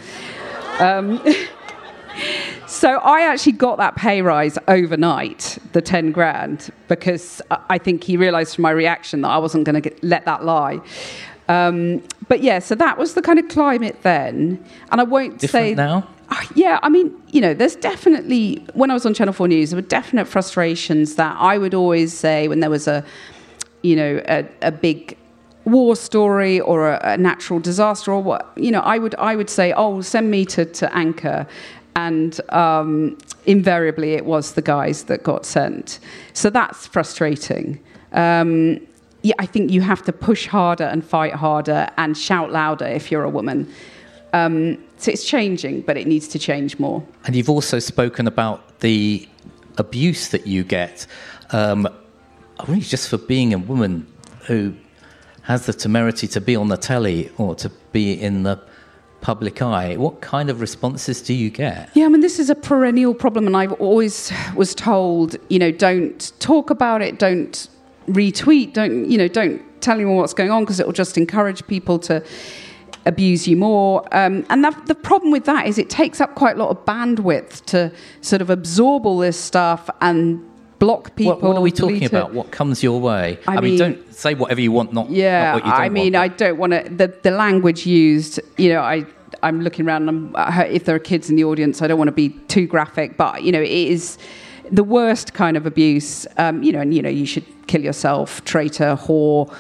Um, So I actually got that pay rise overnight, the ten grand, because I think he realised from my reaction that I wasn't going to let that lie. Um, but yeah, so that was the kind of climate then. And I won't Different say... now? Yeah, I mean, you know, there's definitely, when I was on Channel four News, there were definite frustrations that I would always say when there was a, you know, a, a big war story or a, a natural disaster or what, you know, I would I would say, oh, send me to, to anchor. And um, invariably it was the guys that got sent. So that's frustrating. Um, yeah, I think you have to push harder and fight harder and shout louder if you're a woman. Um, so it's changing, but it needs to change more. And you've also spoken about the abuse that you get, um, really just for being a woman who has the temerity to be on the telly or to be in the public eye. What kind of responses do you get? Yeah, I mean, this is a perennial problem, and I've always was told, you know, don't talk about it, don't retweet, don't, you know, don't tell anyone what's going on because it will just encourage people to abuse you more. Um, and that, the problem with that is it takes up quite a lot of bandwidth to sort of absorb all this stuff and block people. What, what are we talking about? It. What comes your way? I, I mean, mean, don't say whatever you want, not, yeah, not what you don't I mean, want. I don't want to, the, the language used, you know, I, I'm looking around and I'm, if there are kids in the audience, I don't want to be too graphic, but, you know, it is the worst kind of abuse, um, you know, and, you know, you should kill yourself, traitor, whore.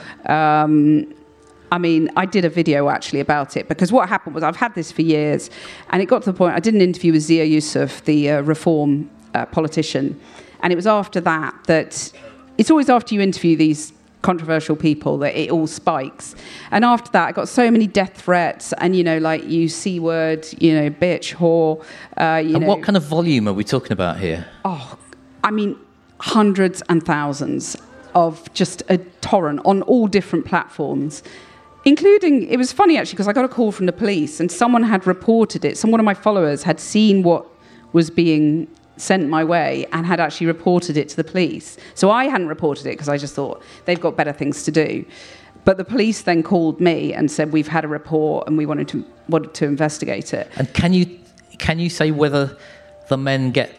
Um, I mean, I did a video actually about it because what happened was I've had this for years and it got to the point, I did an interview with Zia Yusuf, the uh, Reform uh, politician, and it was after that that it's always after you interview these controversial people that it all spikes. And after that, I got so many death threats and, you know, like you C-word, you know, bitch, whore. Uh, you and know, what kind of volume are we talking about here? Oh, I mean, hundreds and thousands of just a torrent on all different platforms. Including, it was funny actually, because I got a call from the police and someone had reported it. Some one of my followers had seen what was being sent my way and had actually reported it to the police. So I hadn't reported it because I just thought they've got better things to do. But the police then called me and said, we've had a report and we wanted to wanted to investigate it. And can you can you say whether the men get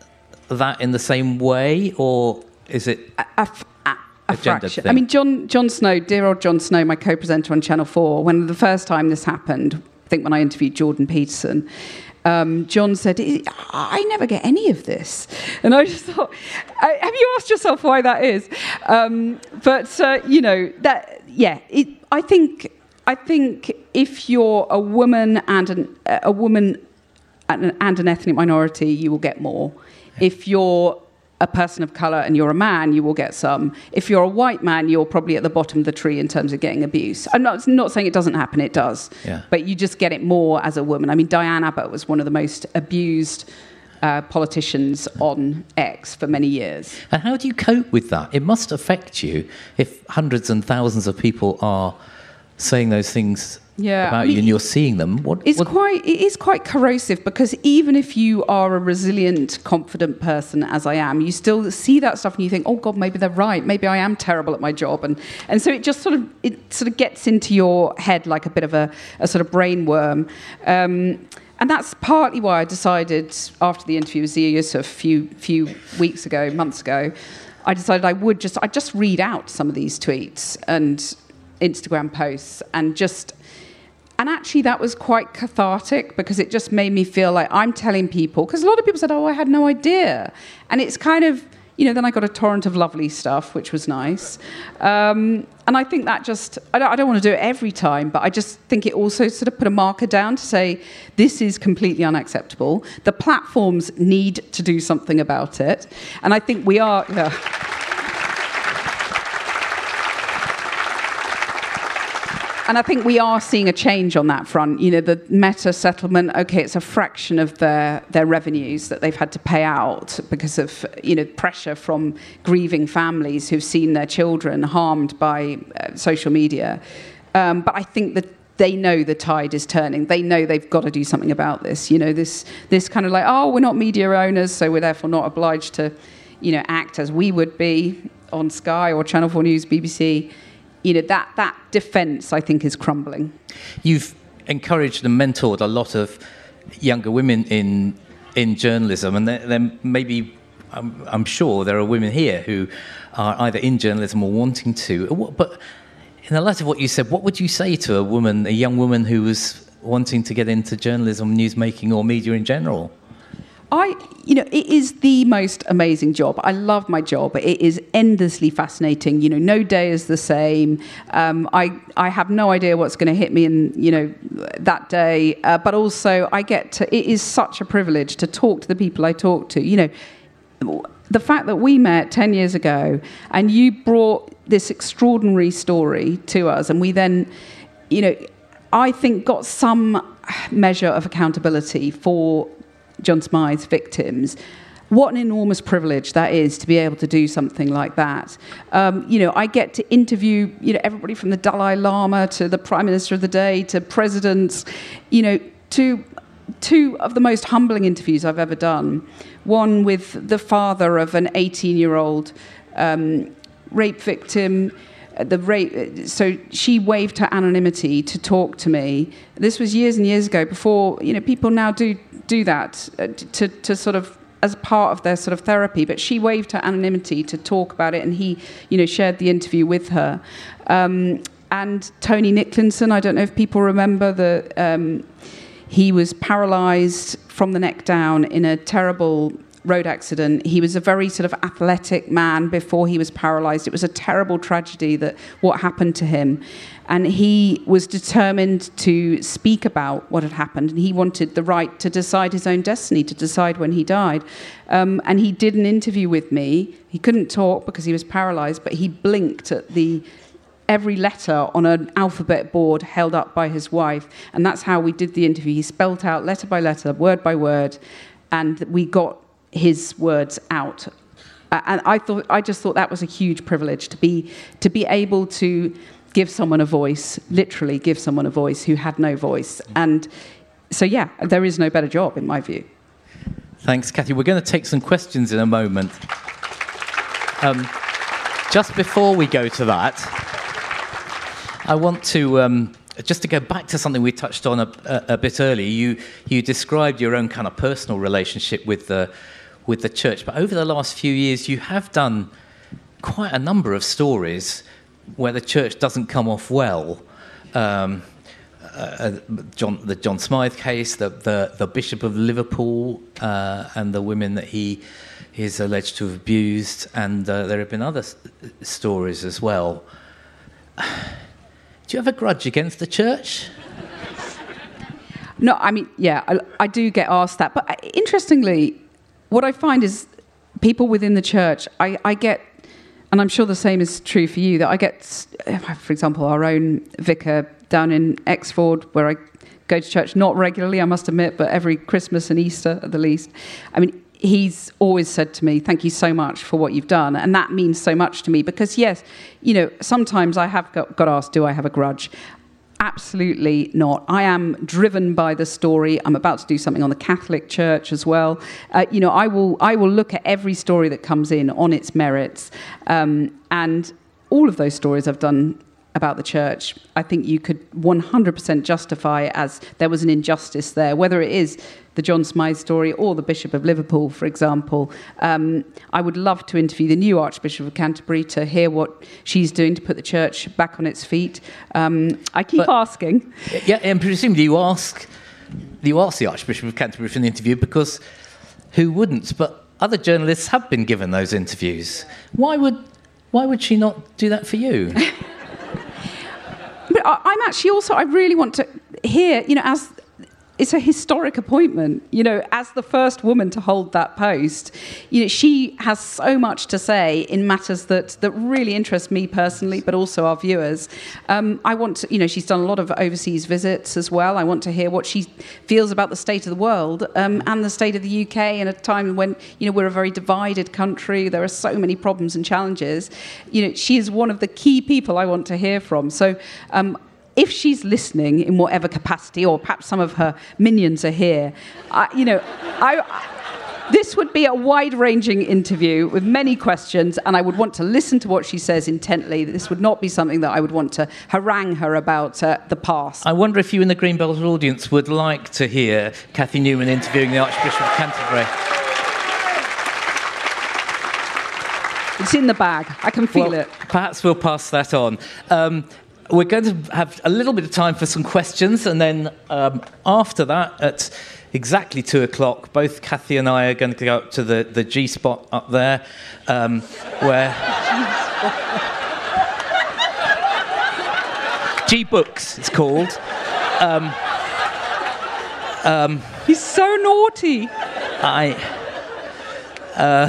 that in the same way, or is it a, a, a, a fraction? Thing? I mean, John John Snow, dear old John Snow, my co-presenter on Channel four, when the first time this happened, I think when I interviewed Jordan Peterson, Um, John said, I never get any of this. And I just thought, have you asked yourself why that is? Um, but, uh, you know, that, yeah, it, I think I think if you're a woman and an, a woman and an, and an ethnic minority, you will get more. If you're a person of colour and you're a man, you will get some. If you're a white man, you're probably at the bottom of the tree in terms of getting abuse. I'm not, not saying it doesn't happen, it does. Yeah. But you just get it more as a woman. I mean, Diane Abbott was one of the most abused uh, politicians on X for many years. And how do you cope with that? It must affect you if hundreds and thousands of people are saying those things yeah, about I mean, you and you're seeing them. What, it's what? quite it is quite corrosive because even if you are a resilient, confident person, as I am, you still see that stuff and you think, oh God, maybe they're right. Maybe I am terrible at my job, and and so it just sort of it sort of gets into your head like a bit of a, a sort of brain worm. Um, and that's partly why I decided after the interview with Zia Yusuf a few few weeks ago, months ago, I decided I would just I just read out some of these tweets and Instagram posts and just. And actually, that was quite cathartic because it just made me feel like I'm telling people, because a lot of people said, oh, I had no idea. And it's kind of, you know, then I got a torrent of lovely stuff, which was nice. Um, and I think that just, I don't, I don't want to do it every time, but I just think it also sort of put a marker down to say, this is completely unacceptable. The platforms need to do something about it. And I think we are... Yeah. And I think we are seeing a change on that front. You know, the Meta settlement, okay, it's a fraction of their, their revenues that they've had to pay out because of, you know, pressure from grieving families who've seen their children harmed by uh, social media. Um, but I think that they know the tide is turning. They know they've got to do something about this. You know, this this kind of like, oh, we're not media owners, so we're therefore not obliged to, you know, act as we would be on Sky or Channel four News, B B C. You know, that, that defence, I think, is crumbling. You've encouraged and mentored a lot of younger women in in journalism, and then maybe, I'm, I'm sure there are women here who are either in journalism or wanting to. But in the light of what you said, what would you say to a woman, a young woman who was wanting to get into journalism, newsmaking, or media in general? I, you know, it is the most amazing job. I love my job. It is endlessly fascinating. You know, no day is the same. Um, I, I have no idea what's going to hit me in, you know, that day. Uh, but also, I get to. It is such a privilege to talk to the people I talk to. You know, the fact that we met ten years ago, and you brought this extraordinary story to us, and we then, you know, I think got some measure of accountability for John Smythe's victims. What an enormous privilege that is to be able to do something like that. Um, you know, I get to interview, you know, everybody from the Dalai Lama to the Prime Minister of the day to presidents, you know, to two of the most humbling interviews I've ever done. One with the father of an eighteen-year-old um, rape victim. The rape, so she waived her anonymity to talk to me. This was years and years ago, before, you know, people now do do that uh, to to sort of as part of their sort of therapy. But she waived her anonymity to talk about it, and he, you know, shared the interview with her. Um, and Tony Nicklinson, I don't know if people remember the. Um, he was paralysed from the neck down in a terrible road accident. He was a very sort of athletic man before he was paralysed. It was a terrible tragedy that what happened to him. And he was determined to speak about what had happened. And he wanted the right to decide his own destiny, to decide when he died. Um, and he did an interview with me. He couldn't talk because he was paralysed, but he blinked at the every letter on an alphabet board held up by his wife. And that's how we did the interview. He spelt out letter by letter, word by word, and we got his words out. Uh, and I thought, I just thought that was a huge privilege to be to be able to give someone a voice, literally give someone a voice who had no voice. And so, yeah, there is no better job in my view. Thanks, Cathy. We're going to take some questions in a moment. Um, just before we go to that, I want to um, just to go back to something we touched on a, a, a bit earlier. You you described your own kind of personal relationship with the with the church, but over the last few years, you have done quite a number of stories where the church doesn't come off well. Um, uh, John, the John Smythe case, the the, the Bishop of Liverpool, uh, and the women that he is alleged to have abused, and uh, there have been other s- stories as well. Do you have a grudge against the church? No, I mean, yeah, I, I do get asked that. But interestingly, what I find is people within the church, I, I get, and I'm sure the same is true for you, that I get, for example, our own vicar down in Exford, where I go to church, not regularly, I must admit, but every Christmas and Easter at the least. I mean, he's always said to me, thank you so much for what you've done. And that means so much to me because, yes, you know, sometimes I have got, got asked, do I have a grudge? Absolutely not. I am driven by the story. I'm about to do something on the Catholic Church as well. Uh, you know, I will I will look at every story that comes in on its merits. Um, and all of those stories I've done about the church, I think you could one hundred percent justify as there was an injustice there, whether it is the John Smythe story or the Bishop of Liverpool, for example. Um, I would love to interview the new Archbishop of Canterbury to hear what she's doing to put the church back on its feet. Um, I keep but, asking. Yeah, and presumably you ask, you ask the Archbishop of Canterbury for an interview because who wouldn't? But other journalists have been given those interviews. Why would, why would she not do that for you? But I'm actually also, I really want to hear, you know, as it's a historic appointment, you know, as the first woman to hold that post, you know, she has so much to say in matters that, that really interest me personally, but also our viewers. Um, I want to, you know, she's done a lot of overseas visits as well. I want to hear what she feels about the state of the world um, and the state of the U K in a time when, you know, we're a very divided country. There are so many problems and challenges. You know, she is one of the key people I want to hear from. So, um, if she's listening in whatever capacity, or perhaps some of her minions are here, I, you know, I, I, this would be a wide-ranging interview with many questions, and I would want to listen to what she says intently. This would not be something that I would want to harangue her about uh, the past. I wonder if you in the Greenbelt audience would like to hear Cathy Newman interviewing the Archbishop of Canterbury. It's in the bag. I can feel well, it. Perhaps we'll pass that on. Um, we're going to have a little bit of time for some questions, and then um, after that, at exactly two o'clock, both Kathy and I are going to go up to the, the G spot up there, um, where... G Books, it's called. Um, um, He's so naughty. I... Uh,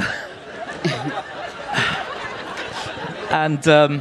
and... Um,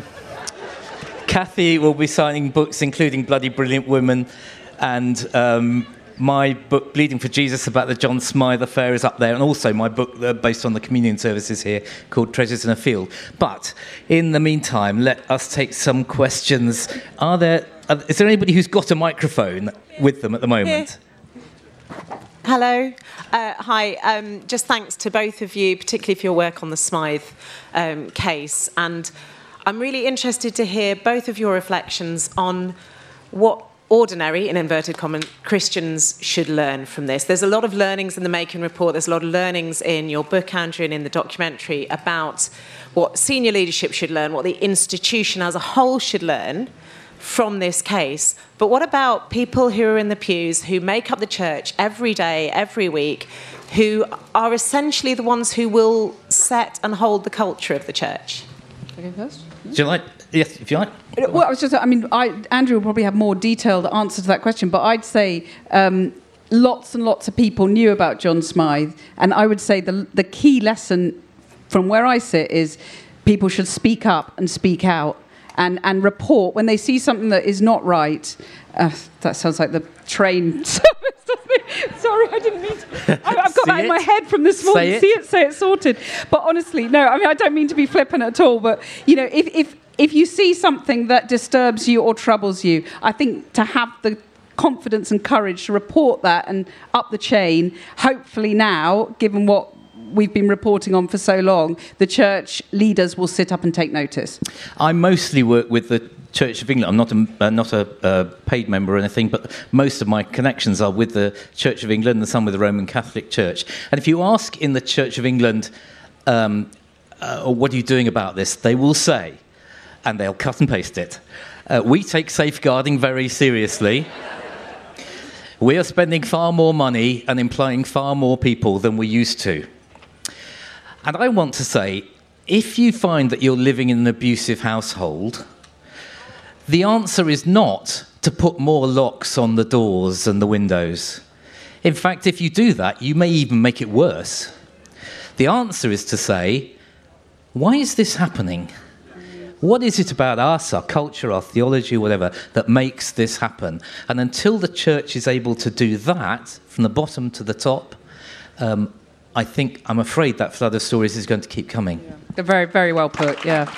Kathy will be signing books, including Bloody Brilliant Women, and um, my book, Bleeding for Jesus, about the John Smythe affair is up there, and also my book uh, based on the communion services here called Treasures in a Field. But in the meantime, let us take some questions. Are there? Uh, is there anybody who's got a microphone with them at the moment? Here. Hello. Uh, hi. Um, just thanks to both of you, particularly for your work on the Smythe um, case. And I'm really interested to hear both of your reflections on what ordinary, in inverted commas, Christians should learn from this. There's a lot of learnings in the Macon report. There's a lot of learnings in your book, Andrew, and in the documentary about what senior leadership should learn, what the institution as a whole should learn from this case. But what about people who are in the pews, who make up the church every day, every week, who are essentially the ones who will set and hold the culture of the church? Okay, first. Do you like? Yes, if you like. Well, I was just, I mean, I, Andrew will probably have more detailed answer to that question, but I'd say um, lots and lots of people knew about John Smythe, and I would say the the key lesson from where I sit is people should speak up and speak out and, and report when they see something that is not right. Uh, that sounds like the train service, doesn't it? Sorry, I didn't mean to. I, I've got that in my head from this morning. Say it. See it, say it, sorted. But honestly, no, I mean, I don't mean to be flippant at all, but, you know, if, if, if you see something that disturbs you or troubles you, I think to have the confidence and courage to report that and up the chain, hopefully now, given what we've been reporting on for so long, the church leaders will sit up and take notice. I mostly work with the Church of England. I'm not a, uh, not a uh, paid member or anything, but most of my connections are with the Church of England and some with the Roman Catholic Church. And if you ask in the Church of England, um, uh, what are you doing about this, they will say, and they'll cut and paste it, uh, we take safeguarding very seriously. We are spending far more money and employing far more people than we used to. And I want to say, if you find that you're living in an abusive household, the answer is not to put more locks on the doors and the windows. In fact, if you do that, you may even make it worse. The answer is to say, why is this happening? What is it about us, our culture, our theology, whatever, that makes this happen? And until the church is able to do that, from the bottom to the top, um, I think, I'm afraid that flood of stories is going to keep coming. Yeah. They're very, very well put, yeah.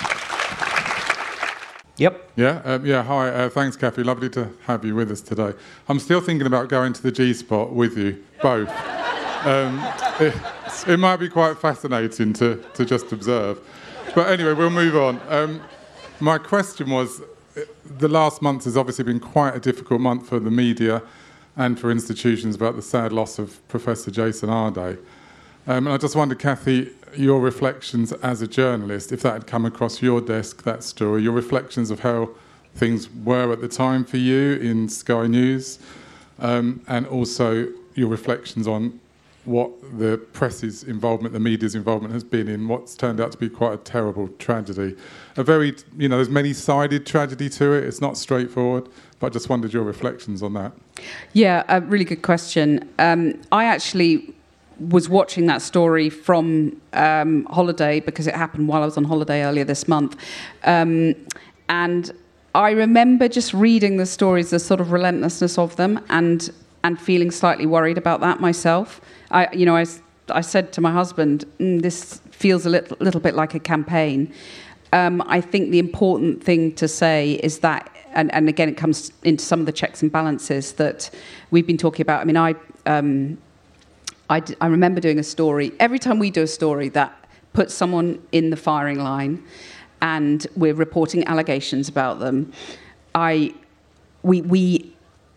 Yep. Yeah, um, yeah. Hi, uh, thanks, Kathy. Lovely to have you with us today. I'm still thinking about going to the G Spot with you, both. um, it, it might be quite fascinating to, to just observe. But anyway, we'll move on. Um, my question was, the last month has obviously been quite a difficult month for the media and for institutions about the sad loss of Professor Jason Arday. Um, and I just wondered, Kathy, your reflections as a journalist, if that had come across your desk, that story, your reflections of how things were at the time for you in Sky News, um, and also your reflections on what the press's involvement, the media's involvement has been in what's turned out to be quite a terrible tragedy. A very, you know, there's many-sided tragedy to it. It's not straightforward, but I just wondered your reflections on that. Yeah, a really good question. Um, I actually was watching that story from um, holiday because it happened while I was on holiday earlier this month. Um, and I remember just reading the stories, the sort of relentlessness of them, and and feeling slightly worried about that myself. I, you know, I, I said to my husband, mm, this feels a little, little bit like a campaign. Um, I think the important thing to say is that, and, and again, it comes into some of the checks and balances that we've been talking about. I mean, I... Um, I, d- I remember doing a story. Every time we do a story that puts someone in the firing line and we're reporting allegations about them, I, we, we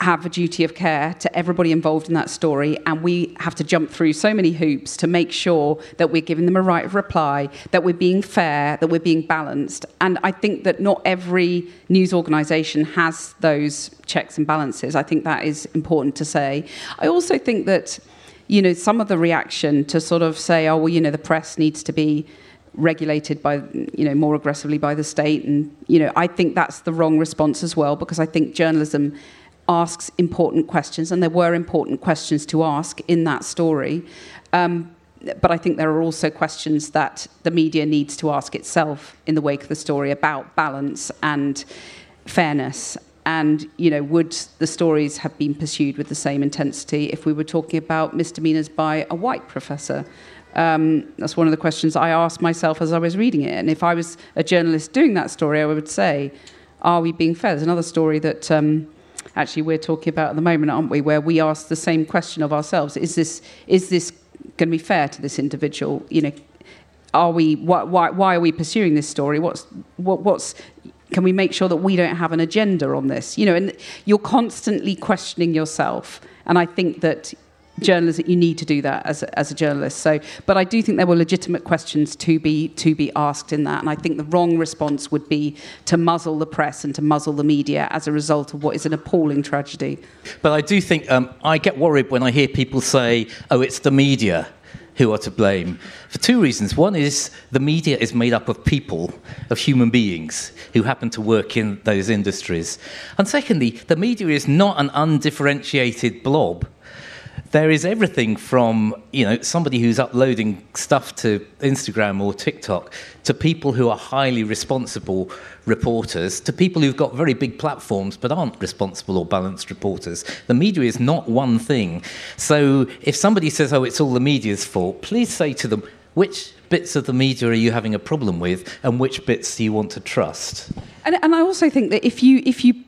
have a duty of care to everybody involved in that story, and we have to jump through so many hoops to make sure that we're giving them a right of reply, that we're being fair, that we're being balanced. And I think that not every news organisation has those checks and balances. I think that is important to say. I also think that, you know, some of the reaction to sort of say, oh, well, you know, the press needs to be regulated by, you know, more aggressively by the state. And, you know, I think that's the wrong response as well, because I think journalism asks important questions, and there were important questions to ask in that story. Um, but I think there are also questions that the media needs to ask itself in the wake of the story about balance and fairness. And, you know, would the stories have been pursued with the same intensity if we were talking about misdemeanors by a white professor? Um, that's one of the questions I asked myself as I was reading it. And if I was a journalist doing that story, I would say, are we being fair? There's another story that um, actually we're talking about at the moment, aren't we, where we ask the same question of ourselves. Is this is this going to be fair to this individual? You know, are we, why, why, why are we pursuing this story? What's, what, what's, can we make sure that we don't have an agenda on this? You know, and you're constantly questioning yourself. And I think that journalism, you need to do that as a, as a journalist. So, but I do think there were legitimate questions to be to be asked in that, and I think the wrong response would be to muzzle the press and to muzzle the media as a result of what is an appalling tragedy. But I do think um, I get worried when I hear people say, "Oh, it's the media who are to blame," for two reasons. One is the media is made up of people, of human beings who happen to work in those industries, and secondly, the media is not an undifferentiated blob. There is everything from, you know, somebody who's uploading stuff to Instagram or TikTok to people who are highly responsible reporters to people who've got very big platforms but aren't responsible or balanced reporters. The media is not one thing. So if somebody says, oh, it's all the media's fault, please say to them, which bits of the media are you having a problem with and which bits do you want to trust? And, and I also think that if you if you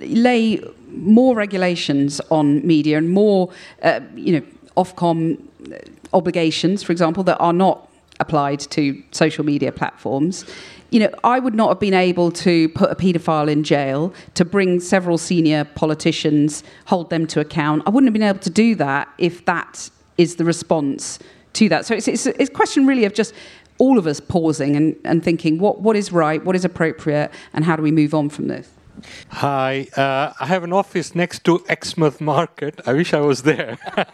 lay more regulations on media and more, uh, you know, Ofcom obligations, for example, that are not applied to social media platforms, you know, I would not have been able to put a paedophile in jail, to bring several senior politicians, hold them to account. I wouldn't have been able to do that if that is the response to that. So it's, it's, it's a question really of just all of us pausing and, and thinking what, what is right, what is appropriate, and how do we move on from this? Hi, uh, I have an office next to Exmouth Market. I wish I was there.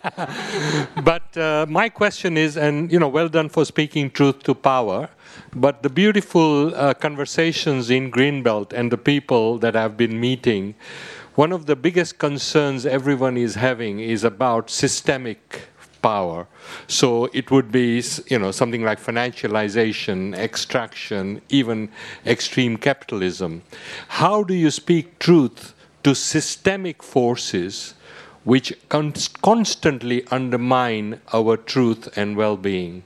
But uh, my question is, and you know, well done for speaking truth to power, but the beautiful uh, conversations in Greenbelt and the people that I've been meeting, one of the biggest concerns everyone is having is about systemic power. So it would be, you know, something like financialization, extraction, even extreme capitalism. How do you speak truth to systemic forces which con- constantly undermine our truth and well-being?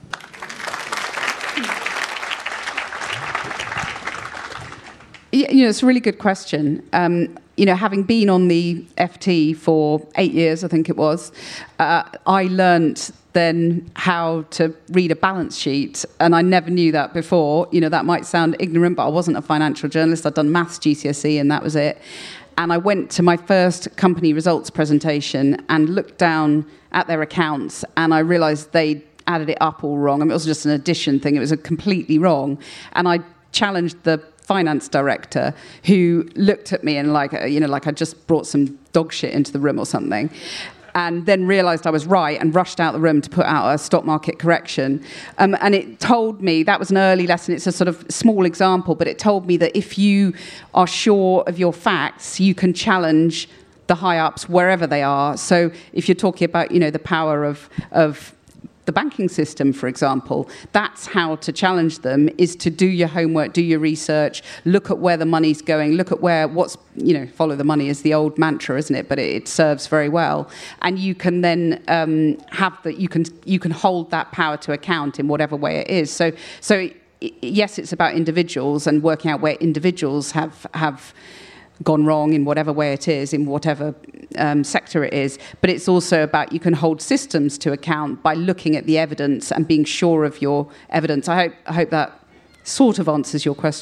Yeah, you know, it's a really good question. Um, you know, having been on the F T for eight years, I think it was, uh, I learnt then how to read a balance sheet, and I never knew that before. You know, that might sound ignorant, but I wasn't a financial journalist. I'd done maths G C S E, and that was it. And I went to my first company results presentation and looked down at their accounts, and I realised they added it up all wrong. I mean, it was just an addition thing. It was a completely wrong. And I challenged the finance director, who looked at me and like, you know, like I just brought some dog shit into the room or something, and then realised I was right and rushed out the room to put out a stock market correction. Um, and it told me, that was an early lesson, it's a sort of small example, but it told me that if you are sure of your facts, you can challenge the high-ups wherever they are. So if you're talking about, you know, the power of of the banking system, for example, that's how to challenge them, is to do your homework, do your research, look at where the money's going, look at where what's, you know, follow the money is the old mantra, isn't it? But it, it serves very well. And you can then um, have that, you can you can hold that power to account in whatever way it is. So, so yes, it's about individuals and working out where individuals have have gone wrong in whatever way it is, in whatever um, sector it is. But it's also about you can hold systems to account by looking at the evidence and being sure of your evidence. I hope, I hope that sort of answers your question.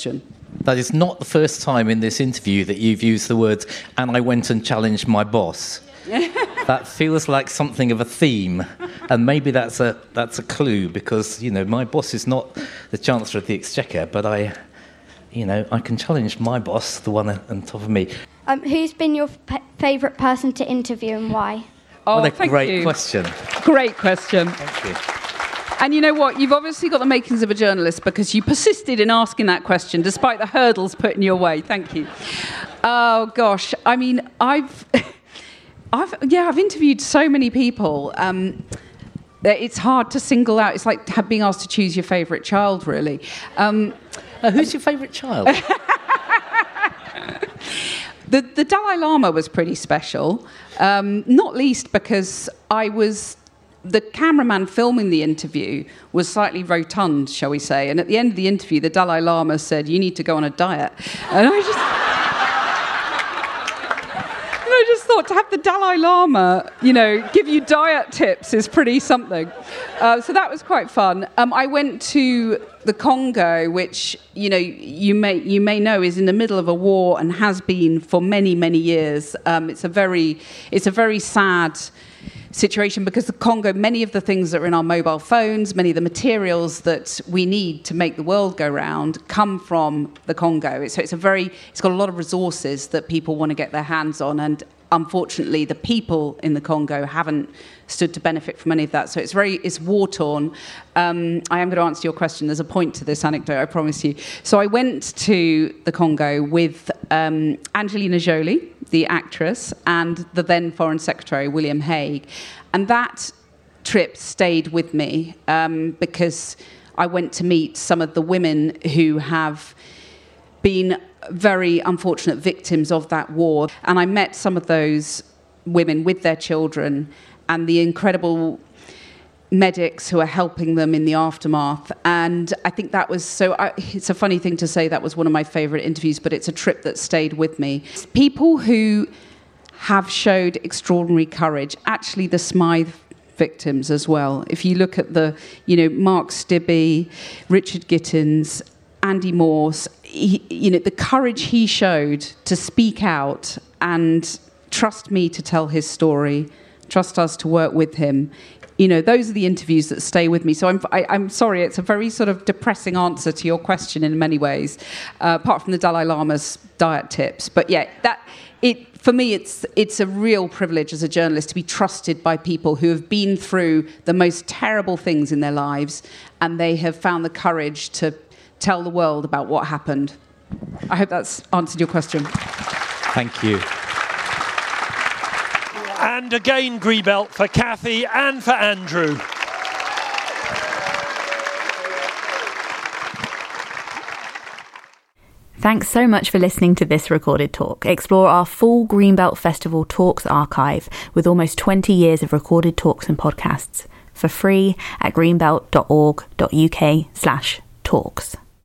That is not the first time in this interview that you've used the words, and I went and challenged my boss. That feels like something of a theme, and maybe that's a that's a clue, because, you know, my boss is not the Chancellor of the Exchequer, but I, you know, I can challenge my boss, the one on top of me. Um, who's been your f- favourite person to interview and why? Oh, what a thank great you. question. Great question. Thank you. And you know what? You've obviously got the makings of a journalist, because you persisted in asking that question despite the hurdles put in your way. Thank you. Oh, gosh. I mean, I've... I've yeah, I've interviewed so many people. Um, that it's hard to single out. It's like being asked to choose your favourite child, really. Um, uh, who's your favourite child? the the Dalai Lama was pretty special, um, not least because I was. The cameraman filming the interview was slightly rotund, shall we say, and at the end of the interview, the Dalai Lama said, "You need to go on a diet," and I just. I just thought to have the Dalai Lama, you know, give you diet tips is pretty something. Uh, so that was quite fun. Um, I went to the Congo, which, you know, you may you may know is in the middle of a war and has been for many, many years. Um, it's a very it's a very sad situation, because the Congo, many of the things that are in our mobile phones, many of the materials that we need to make the world go round come from the Congo. So it's a very, it's got a lot of resources that people want to get their hands on, and unfortunately the people in the Congo haven't stood to benefit from any of that. So it's very, it's war-torn. Um, I am going to answer your question. There's a point to this anecdote, I promise you. So I went to the Congo with um, Angelina Jolie, the actress, and the then Foreign Secretary, William Hague. And that trip stayed with me um, because I went to meet some of the women who have been very unfortunate victims of that war. And I met some of those women with their children and the incredible medics who are helping them in the aftermath. And I think that was so, I, it's a funny thing to say that was one of my favourite interviews, but it's a trip that stayed with me. People who have showed extraordinary courage, actually the Smythe victims as well. If you look at the, you know, Mark Stibbe, Richard Gittins, Andy Morse, he, you know, the courage he showed to speak out and trust me to tell his story, trust us to work with him. You know, those are the interviews that stay with me. So I'm, I, I'm sorry, it's a very sort of depressing answer to your question in many ways, uh, apart from the Dalai Lama's diet tips. But yeah, that it for me, it's it's a real privilege as a journalist to be trusted by people who have been through the most terrible things in their lives, and they have found the courage to tell the world about what happened. I hope that's answered your question. Thank you. And again, Green Belt for Kathy and for Andrew. Thanks so much for listening to this recorded talk. Explore our full Greenbelt Festival Talks archive with almost twenty years of recorded talks and podcasts for free at greenbelt dot org dot uk slash talks.